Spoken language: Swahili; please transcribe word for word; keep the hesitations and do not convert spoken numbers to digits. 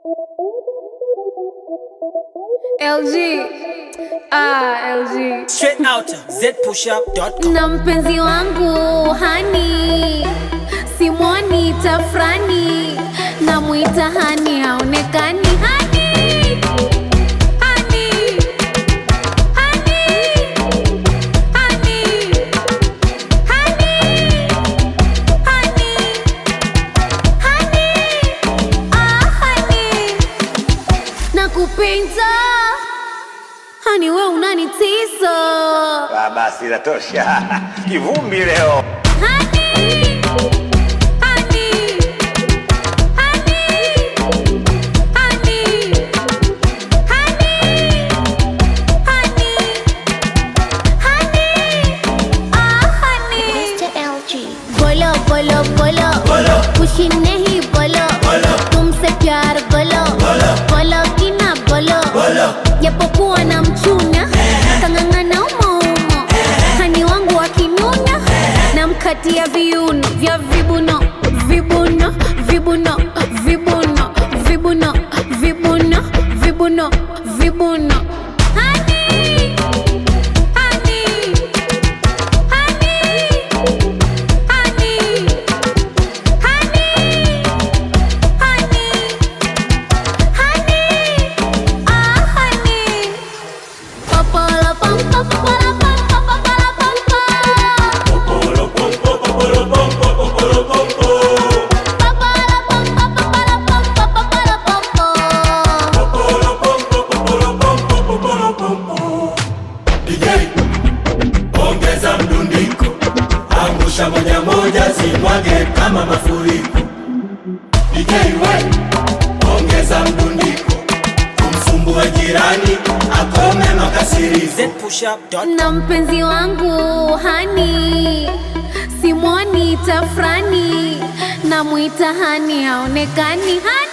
L G, ah, L G. Straight out z push up dot com. Na mpenzi wangu hani, simwoni tafrani, na muita hani haonekani. Hani, hani, hani, hani, hani, hani, hani, ah, hani. Nakupenda hani, we unanitisa. Ah, basi inatosha. Kivumbi leo. Hani, hani, hani, hani, hani, hani, hani, ah, hani. mister L G बोलो बोलो बोलो बोलो। खुशी नहीं बोलो बोलो। तुमसे प्यार बोलो बोलो। बोलो कि ना बोलो बोलो। japokuwa na mchuna kang'ang'ana umo umo hani wangu wakinuna na mkatia viuno vya vibuno vibuno vibuno vibuno vibuno vibuno vibuno vibuno hani hani hani hani hani hani hani ah hani popolo pom pom popolo pom pom popolo pom pom Popolo pom pom popolo pom pom popolo pom pom. popolo pom pom popolo pom pom popolo pom pom Popolo pom pom popolo pom pom popolo pom pom. D J, ongeza mdundiko, angusha moja moja zimwage kama mafuriko. D J we, ongeza mdundiko, kumsumbua jirani akome makasiriko. z push up dot com. na mpenzi wangu hani, simwoni tafrani, na muita hani haonekani. Hani